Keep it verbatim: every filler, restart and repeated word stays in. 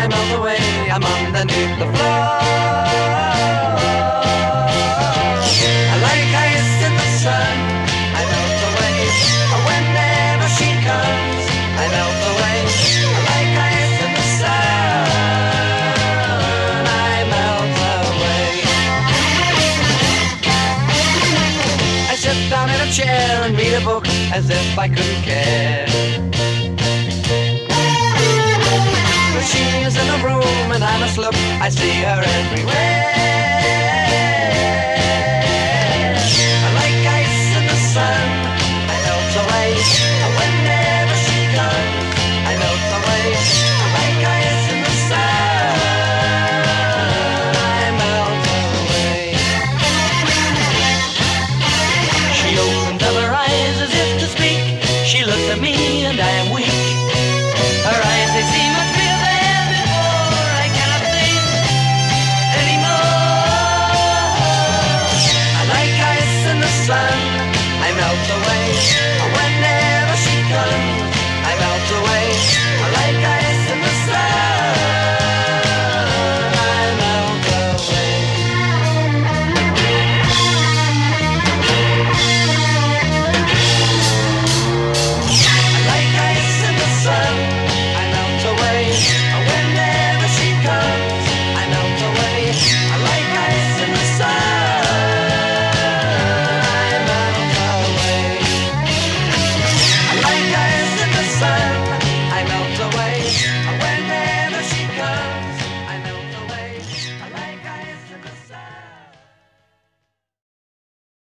I melt away. I'm underneath the floor. Like ice in the sun, I melt away. Whenever she comes, I melt away. Like ice in the sun, I melt away. I sit down in a chair and read a book as if I couldn't care. But she is in a room and I must look, I see her everywhere. Like ice in the sun, I melt away. Whenever she comes, I melt away. Like ice in the sun, I melt away. She opened up her eyes as if to speak. She looked at me and I am